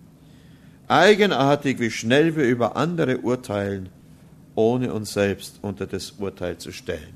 Eigenartig, wie schnell wir über andere urteilen, ohne uns selbst unter das Urteil zu stellen.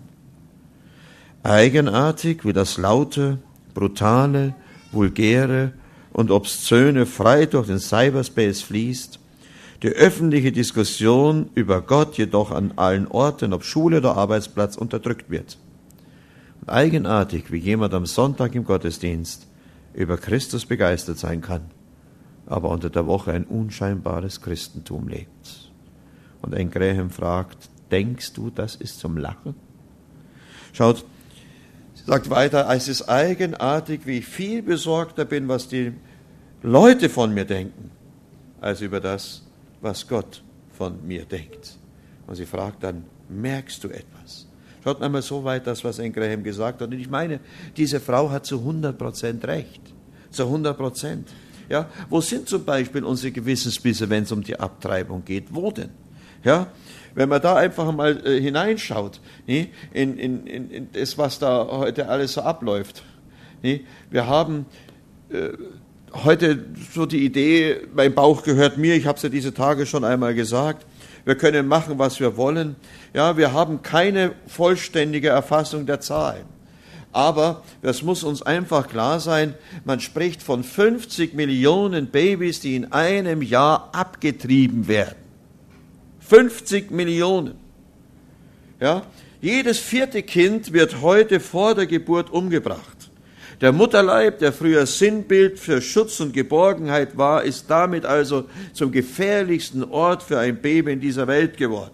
Eigenartig, wie das laute, brutale, vulgäre und obszöne frei durch den Cyberspace fließt, die öffentliche Diskussion über Gott jedoch an allen Orten, ob Schule oder Arbeitsplatz, unterdrückt wird. Und eigenartig, wie jemand am Sonntag im Gottesdienst über Christus begeistert sein kann, aber unter der Woche ein unscheinbares Christentum lebt. Und ein Graham fragt, denkst du, das ist zum Lachen? Schaut, sie sagt weiter, es ist eigenartig, wie ich viel besorgter bin, was die Leute von mir denken, als über das, was Gott von mir denkt. Und sie fragt dann, merkst du etwas? Schaut einmal so weit, das, was ein Graham gesagt hat. Und ich meine, diese Frau hat zu hundert Prozent recht. Zu hundert Prozent. Ja, wo sind zum Beispiel unsere Gewissensbisse, wenn es um die Abtreibung geht? Wo denn? Ja, wenn man da einfach mal äh, hineinschaut, nee, in, in, in, in das, was da heute alles so abläuft. Nee, wir haben äh, heute so die Idee, mein Bauch gehört mir, ich habe es ja diese Tage schon einmal gesagt, wir können machen, was wir wollen. Ja, wir haben keine vollständige Erfassung der Zahlen. Aber das muss uns einfach klar sein, man spricht von fünfzig Millionen Babys, die in einem Jahr abgetrieben werden. fünfzig Millionen. Ja, jedes vierte Kind wird heute vor der Geburt umgebracht. Der Mutterleib, der früher Sinnbild für Schutz und Geborgenheit war, ist damit also zum gefährlichsten Ort für ein Baby in dieser Welt geworden.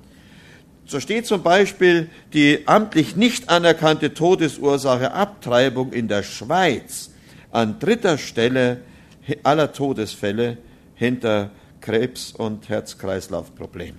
So steht zum Beispiel die amtlich nicht anerkannte Todesursache Abtreibung in der Schweiz an dritter Stelle aller Todesfälle hinter Krebs- und Herz-Kreislauf-Problemen.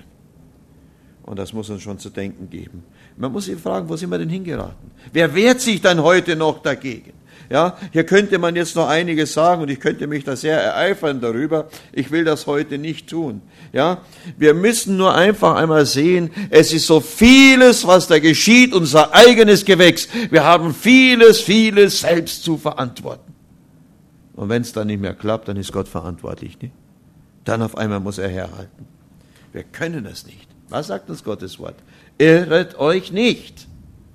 Und das muss uns schon zu denken geben. Man muss sich fragen, wo sind wir denn hingeraten? Wer wehrt sich dann heute noch dagegen? Ja, hier könnte man jetzt noch einiges sagen und ich könnte mich da sehr ereifern darüber. Ich will das heute nicht tun. Ja, wir müssen nur einfach einmal sehen, es ist so vieles, was da geschieht, unser eigenes Gewächs. Wir haben vieles, vieles selbst zu verantworten. Und wenn es dann nicht mehr klappt, dann ist Gott verantwortlich, nicht? Dann auf einmal muss er herhalten. Wir können es nicht. Was sagt uns Gottes Wort? Irret euch nicht.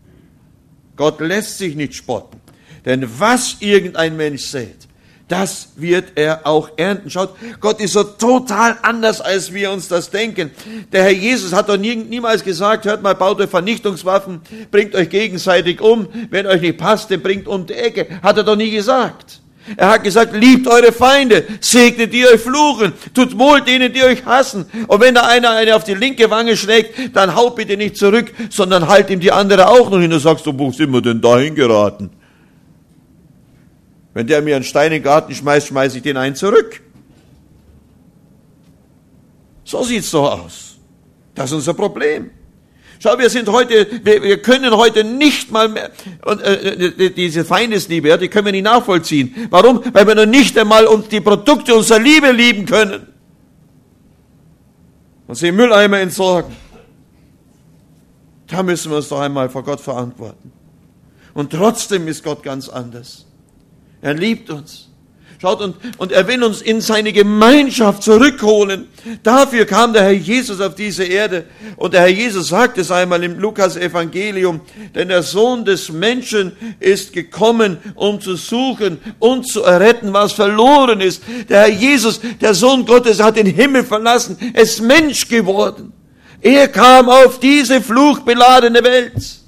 Gott lässt sich nicht spotten. Denn was irgendein Mensch sät, das wird er auch ernten. Schaut, Gott ist so total anders, als wir uns das denken. Der Herr Jesus hat doch nie, niemals gesagt, hört mal, baut euch Vernichtungswaffen, bringt euch gegenseitig um, wenn euch nicht passt, den bringt um die Ecke. Hat er doch nie gesagt. Er hat gesagt, liebt eure Feinde, segnet die euch fluchen, tut wohl denen, die euch hassen. Und wenn da einer eine auf die linke Wange schlägt, dann haut bitte nicht zurück, sondern halt ihm die andere auch noch hin und sagst, wo sind wir denn dahin geraten? Wenn der mir einen Stein in den Garten schmeißt, schmeiße ich den einen zurück. So sieht's doch aus. Das ist unser Problem. Schau, wir sind heute, wir, wir können heute nicht mal mehr, und, äh, diese Feindesliebe, ja, die können wir nicht nachvollziehen. Warum? Weil wir noch nicht einmal uns die Produkte unserer Liebe lieben können. und sie Mülleimer entsorgen. Da müssen wir uns doch einmal vor Gott verantworten. Und trotzdem ist Gott ganz anders. Er liebt uns. Schaut, und, und er will uns in seine Gemeinschaft zurückholen. Dafür kam der Herr Jesus auf diese Erde. Und der Herr Jesus sagt es einmal im Lukas-Evangelium, denn der Sohn des Menschen ist gekommen, um zu suchen und zu erretten, was verloren ist. Der Herr Jesus, der Sohn Gottes, hat den Himmel verlassen, ist Mensch geworden. Er kam auf diese fluchbeladene Welt,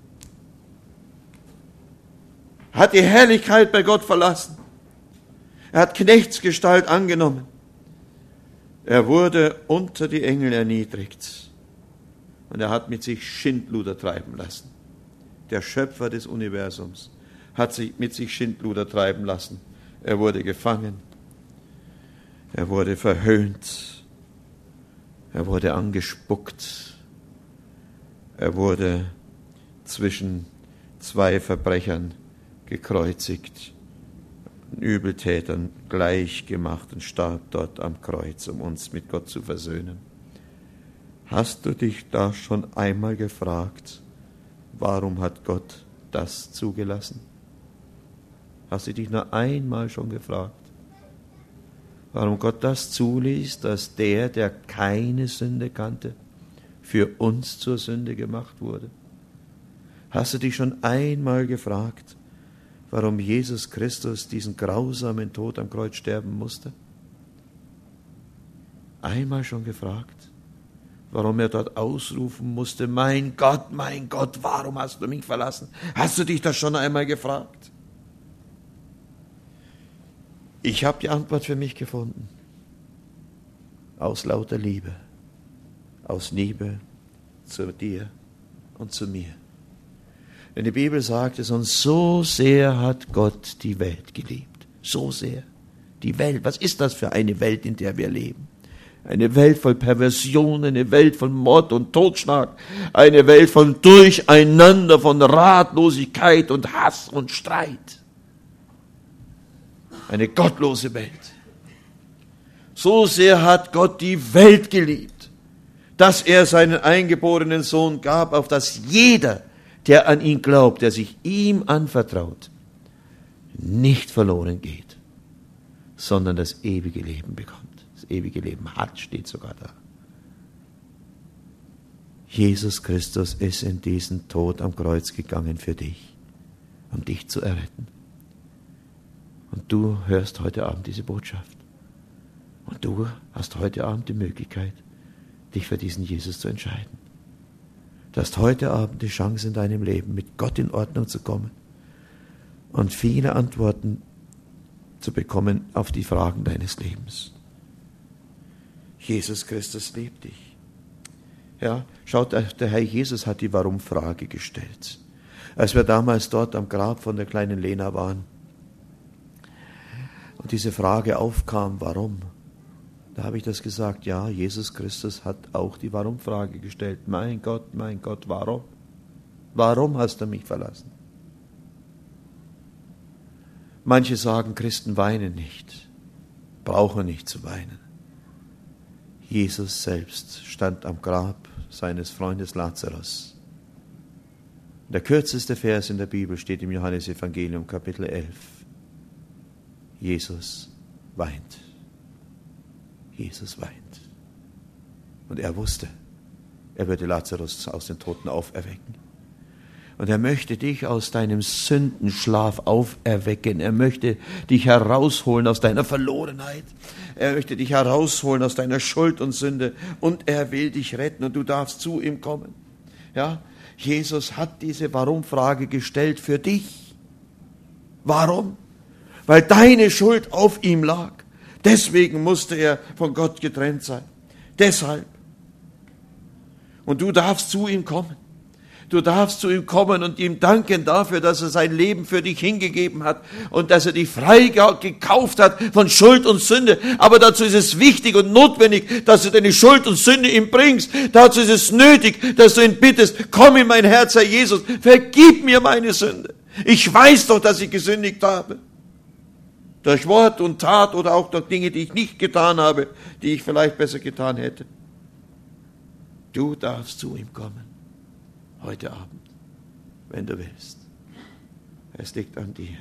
hat die Herrlichkeit bei Gott verlassen. Er hat Knechtsgestalt angenommen. Er wurde unter die Engel erniedrigt. Und er hat mit sich Schindluder treiben lassen. Der Schöpfer des Universums hat sich mit sich Schindluder treiben lassen. Er wurde gefangen. Er wurde verhöhnt. Er wurde angespuckt. Er wurde zwischen zwei Verbrechern gekreuzigt, Übeltätern gleich gemacht und starb dort am Kreuz, um uns mit Gott zu versöhnen. Hast du dich da schon einmal gefragt, warum hat Gott das zugelassen? Hast du dich nur einmal schon gefragt, warum Gott das zuließ, dass der, der keine Sünde kannte, für uns zur Sünde gemacht wurde? Hast du dich schon einmal gefragt, warum Jesus Christus diesen grausamen Tod am Kreuz sterben musste? Einmal schon gefragt, warum er dort ausrufen musste, mein Gott, mein Gott, warum hast du mich verlassen? Hast du dich das schon einmal gefragt? Ich habe die Antwort für mich gefunden. Aus lauter Liebe. Aus Liebe zu dir und zu mir. Denn die Bibel sagt es, und so sehr hat Gott die Welt geliebt. So sehr. Die Welt, was ist das für eine Welt, in der wir leben? Eine Welt voll Perversion, eine Welt von Mord und Totschlag, eine Welt von Durcheinander, von Ratlosigkeit und Hass und Streit. Eine gottlose Welt. So sehr hat Gott die Welt geliebt, dass er seinen eingeborenen Sohn gab, auf dass jeder, der an ihn glaubt, der sich ihm anvertraut, nicht verloren geht, sondern das ewige Leben bekommt. Das ewige Leben hat, steht sogar da. Jesus Christus ist in diesen Tod am Kreuz gegangen für dich, um dich zu erretten. Und du hörst heute Abend diese Botschaft. Und du hast heute Abend die Möglichkeit, dich für diesen Jesus zu entscheiden. Du hast heute Abend die Chance in deinem Leben, mit Gott in Ordnung zu kommen und viele Antworten zu bekommen auf die Fragen deines Lebens. Jesus Christus liebt dich. Ja, schaut, der Herr Jesus hat die Warum-Frage gestellt. Als wir damals dort am Grab von der kleinen Lena waren und diese Frage aufkam, warum? Da habe ich das gesagt, ja, Jesus Christus hat auch die Warum-Frage gestellt. Mein Gott, mein Gott, warum? Warum hast du mich verlassen? Manche sagen, Christen weinen nicht, brauchen nicht zu weinen. Jesus selbst stand am Grab seines Freundes Lazarus. Der kürzeste Vers in der Bibel steht im Johannesevangelium, Kapitel elf. Jesus weint. Jesus weint. Und er wusste, er würde Lazarus aus den Toten auferwecken. Und er möchte dich aus deinem Sündenschlaf auferwecken. Er möchte dich herausholen aus deiner Verlorenheit. Er möchte dich herausholen aus deiner Schuld und Sünde. Und er will dich retten und du darfst zu ihm kommen. Ja? Jesus hat diese Warum-Frage gestellt für dich. Warum? Weil deine Schuld auf ihm lag. Deswegen musste er von Gott getrennt sein. Deshalb. Und du darfst zu ihm kommen. Du darfst zu ihm kommen und ihm danken dafür, dass er sein Leben für dich hingegeben hat und dass er dich frei gekauft hat von Schuld und Sünde. Aber dazu ist es wichtig und notwendig, dass du deine Schuld und Sünde ihm bringst. Dazu ist es nötig, dass du ihn bittest, komm in mein Herz, Herr Jesus, vergib mir meine Sünde. Ich weiß doch, dass ich gesündigt habe. Durch Wort und Tat oder auch durch Dinge, die ich nicht getan habe, die ich vielleicht besser getan hätte. Du darfst zu ihm kommen, heute Abend, wenn du willst. Es liegt an dir.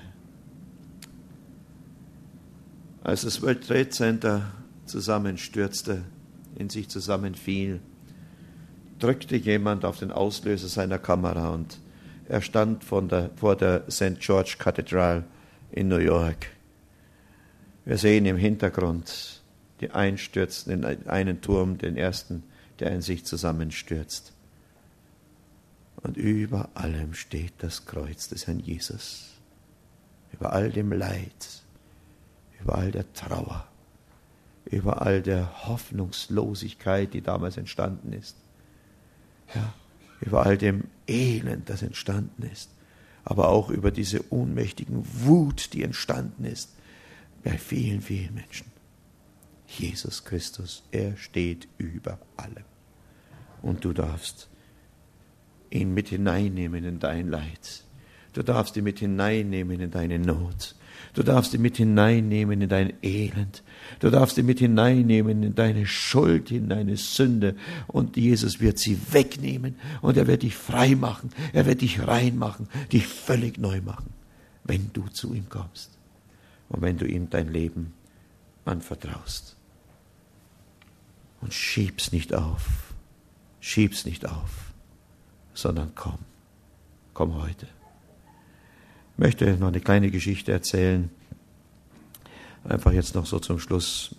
Als das World Trade Center zusammenstürzte, in sich zusammenfiel, drückte jemand auf den Auslöser seiner Kamera und er stand von der, vor der Saint George Cathedral in New York. Wir sehen im Hintergrund die Einstürzen in einen Turm, den ersten, der in sich zusammenstürzt. Und über allem steht das Kreuz des Herrn Jesus. Über all dem Leid, über all der Trauer, über all der Hoffnungslosigkeit, die damals entstanden ist. Ja, über all dem Elend, das entstanden ist. Aber auch über diese ohnmächtigen Wut, die entstanden ist bei vielen, vielen Menschen. Jesus Christus, er steht über allem. Und du darfst ihn mit hineinnehmen in dein Leid. Du darfst ihn mit hineinnehmen in deine Not. Du darfst ihn mit hineinnehmen in dein Elend. Du darfst ihn mit hineinnehmen in deine Schuld, in deine Sünde. Und Jesus wird sie wegnehmen und er wird dich frei machen. Er wird dich rein machen, dich völlig neu machen, wenn du zu ihm kommst und wenn du ihm dein Leben anvertraust. Und schieb's nicht auf, schieb's nicht auf, sondern komm, komm heute. Ich möchte noch eine kleine Geschichte erzählen, einfach jetzt noch so zum Schluss.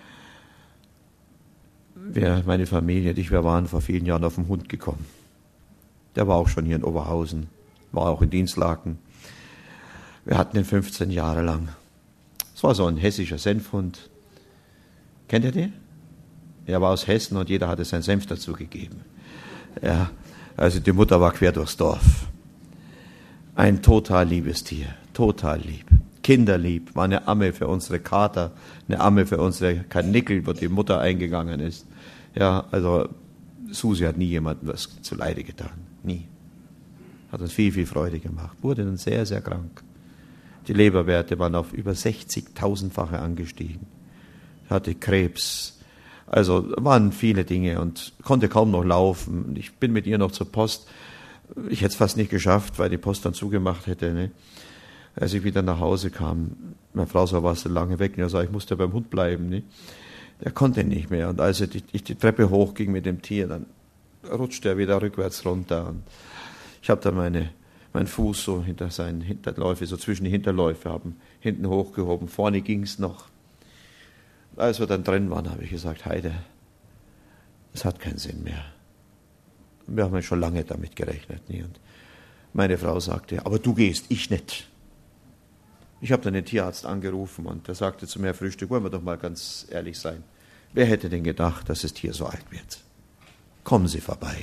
Wir, meine Familie und ich, wir waren vor vielen Jahren auf den Hund gekommen. Der war auch schon hier in Oberhausen, war auch in Dinslaken. Wir hatten ihn fünfzehn Jahre lang. Es war so ein hessischer Senfhund. Kennt ihr den? Er war aus Hessen und jeder hatte seinen Senf dazu gegeben. Ja, also die Mutter war quer durchs Dorf. Ein total liebes Tier, total lieb. Kinderlieb, war eine Amme für unsere Kater, eine Amme für unsere Karnickel, wo die Mutter eingegangen ist. Ja, also Susi hat nie jemandem was zuleide getan, nie. Hat uns viel, viel Freude gemacht, wurde dann sehr, sehr krank. Die Leberwerte waren auf über sechzigtausendfache angestiegen, hatte Krebs, also waren viele Dinge und konnte kaum noch laufen. Ich bin mit ihr noch zur Post. Ich hätte es fast nicht geschafft, weil die Post dann zugemacht hätte. Ne? Als ich wieder nach Hause kam, meine Frau so, war so lange weg, und er sagte, ich musste beim Hund bleiben. Ne? Der konnte nicht mehr. Und als ich die Treppe hochging mit dem Tier, dann rutschte er wieder rückwärts runter. Und ich habe dann meine, meinen Fuß so hinter seinen Hinterläufe, so zwischen die Hinterläufe, haben hinten hochgehoben. Vorne ging es noch. Als wir dann drin waren, habe ich gesagt, Heide, es hat keinen Sinn mehr. Wir haben ja schon lange damit gerechnet. Nie. Und meine Frau sagte, aber du gehst, ich nicht. Ich habe dann den Tierarzt angerufen und der sagte zu mir, Frühstück, wollen wir doch mal ganz ehrlich sein. Wer hätte denn gedacht, dass das Tier so alt wird? Kommen Sie vorbei.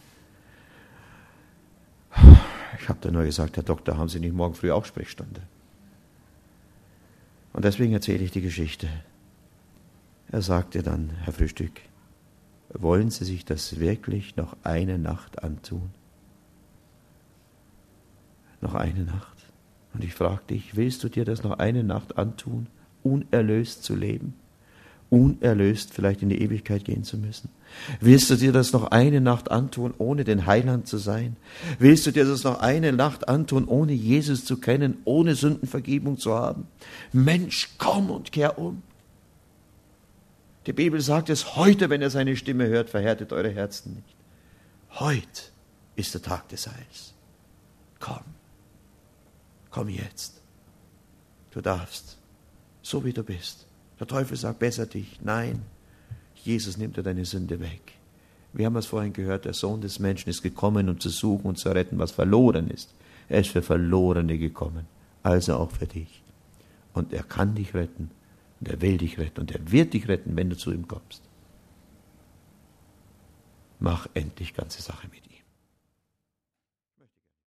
Ich habe dann nur gesagt, Herr Doktor, haben Sie nicht morgen früh auch Sprechstunde? Und deswegen erzähle ich die Geschichte. Er sagte dann, Herr Frühstück, wollen Sie sich das wirklich noch eine Nacht antun? Noch eine Nacht? Und ich frage dich, willst du dir das noch eine Nacht antun, unerlöst zu leben? Unerlöst vielleicht in die Ewigkeit gehen zu müssen? Willst du dir das noch eine Nacht antun, ohne den Heiland zu sein? Willst du dir das noch eine Nacht antun, ohne Jesus zu kennen, ohne Sündenvergebung zu haben? Mensch, komm und kehr um. Die Bibel sagt es, heute, wenn ihr seine Stimme hört, verhärtet eure Herzen nicht. Heute ist der Tag des Heils. Komm. Komm jetzt. Du darfst, so wie du bist. Der Teufel sagt, besser dich. Nein, Jesus nimmt dir deine Sünde weg. Wir haben es vorhin gehört, der Sohn des Menschen ist gekommen, um zu suchen und zu retten, was verloren ist. Er ist für Verlorene gekommen, also auch für dich. Und er kann dich retten. Und er will dich retten und er wird dich retten, wenn du zu ihm kommst. Mach endlich ganze Sache mit ihm.